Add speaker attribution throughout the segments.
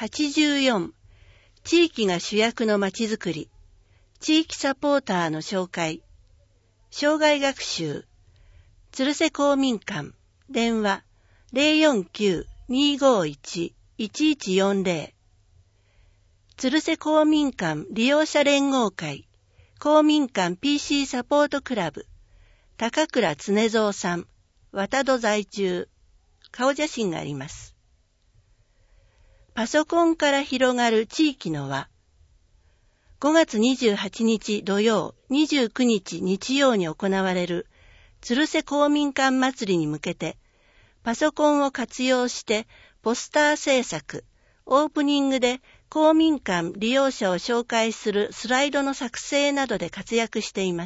Speaker 1: 84、地域が主役のまちづくり、地域サポーターの紹介、障害学習、鶴瀬公民館、電話 049-251-1140、鶴瀬公民館利用者連合会、公民館 PC サポートクラブ、高倉常蔵さん、渡戸在住、顔写真があります。パソコンから広がる地域の輪。5月28日土曜、29日日曜に行われる鶴瀬公民館祭りに向けて、パソコンを活用してポスター制作、オープニングで公民館利用者を紹介するスライドの作成などで活躍しています。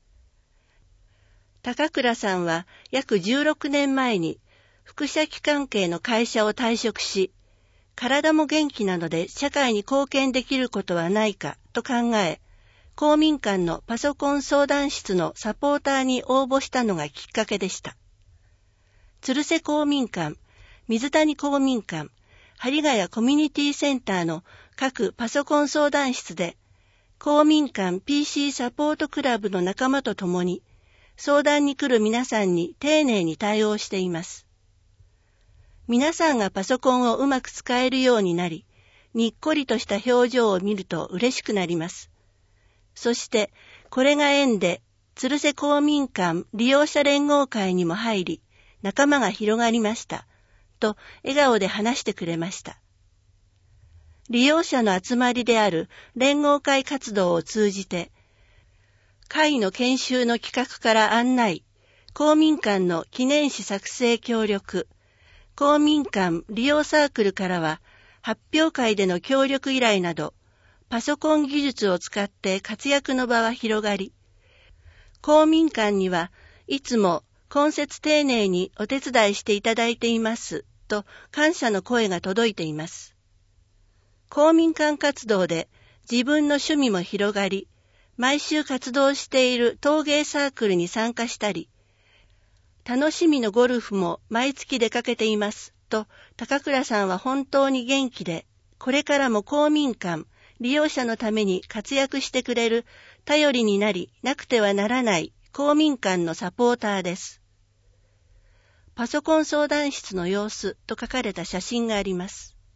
Speaker 1: 高倉さんは約16年前に副社機関係の会社を退職し、体も元気なので社会に貢献できることはないかと考え、公民館のパソコン相談室のサポーターに応募したのがきっかけでした。鶴瀬公民館、水谷公民館、針ヶ谷コミュニティセンターの各パソコン相談室で、公民館 PC サポートクラブの仲間と共に、相談に来る皆さんに丁寧に対応しています。皆さんがパソコンをうまく使えるようになり、にっこりとした表情を見ると嬉しくなります。そして、これが縁で、鶴瀬公民館利用者連合会にも入り、仲間が広がりました。と、笑顔で話してくれました。利用者の集まりである連合会活動を通じて、会の研修の企画から案内、公民館の記念誌作成協力、公民館利用サークルからは発表会での協力依頼など、パソコン技術を使って活躍の場は広がり、公民館にはいつも懇切丁寧にお手伝いしていただいていますと感謝の声が届いています。公民館活動で自分の趣味も広がり、毎週活動している陶芸サークルに参加したり、楽しみのゴルフも毎月出かけていますと、高倉さんは本当に元気で、これからも公民館、利用者のために活躍してくれる頼りになりなくてはならない公民館のサポーターです。パソコン相談室の様子と書かれた写真があります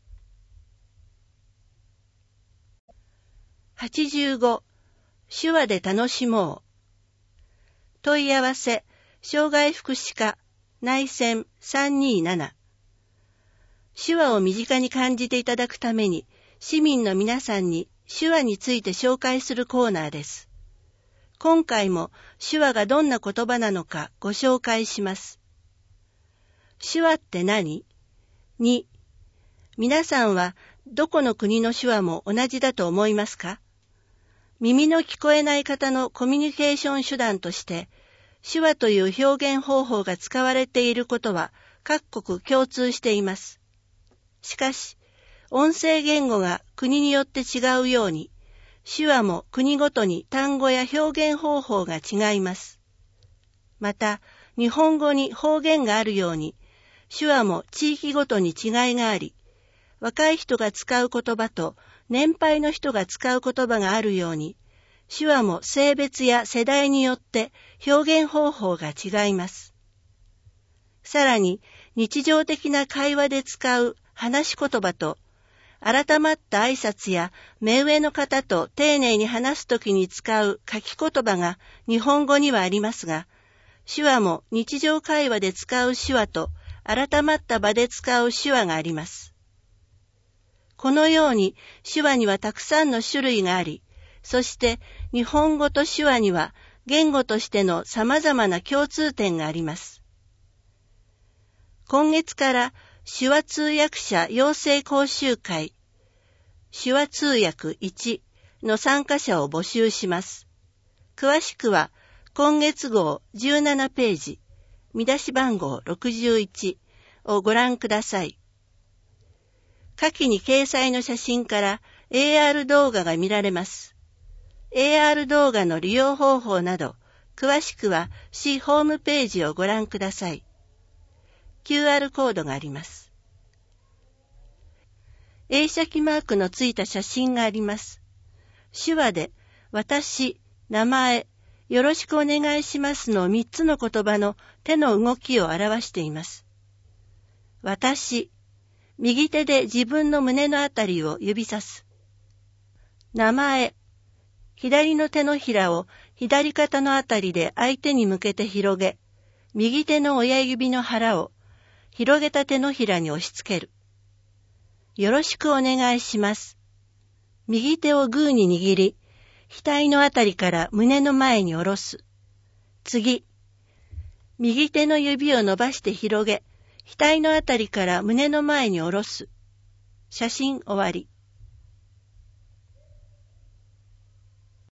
Speaker 1: 。85、手話で楽しもう。問い合わせ、障害福祉課、内線327。手話を身近に感じていただくために、市民の皆さんに手話について紹介するコーナーです。今回も手話がどんな言葉なのかご紹介します。手話って何？ 2、皆さんはどこの国の手話も同じだと思いますか？耳の聞こえない方のコミュニケーション手段として、手話という表現方法が使われていることは各国共通しています。しかし、音声言語が国によって違うように、手話も国ごとに単語や表現方法が違います。また、日本語に方言があるように、手話も地域ごとに違いがあり、若い人が使う言葉と年配の人が使う言葉があるように、手話も性別や世代によって表現方法が違います。さらに、日常的な会話で使う話し言葉と、改まった挨拶や目上の方と丁寧に話すときに使う書き言葉が日本語にはありますが、手話も日常会話で使う手話と改まった場で使う手話があります。このように手話にはたくさんの種類があり、そして日本語と手話には言語としての様々な共通点があります。今月から手話通訳者養成講習会、手話通訳1の参加者を募集します。詳しくは今月号17ページ、見出し番号61をご覧ください。下記に掲載の写真から AR 動画が見られます。AR 動画の利用方法など、詳しくは市ホームページをご覧ください。QR コードがあります。 映写機マークのついた写真があります。手話で、私、名前、よろしくお願いしますの3つの言葉の手の動きを表しています。私、右手で自分の胸のあたりを指さす。名前、左の手のひらを左肩のあたりで相手に向けて広げ、右手の親指の腹を広げた手のひらに押し付ける。よろしくお願いします。右手をグーに握り、額のあたりから胸の前に下ろす。次、右手の指を伸ばして広げ、額のあたりから胸の前に下ろす。写真終わり。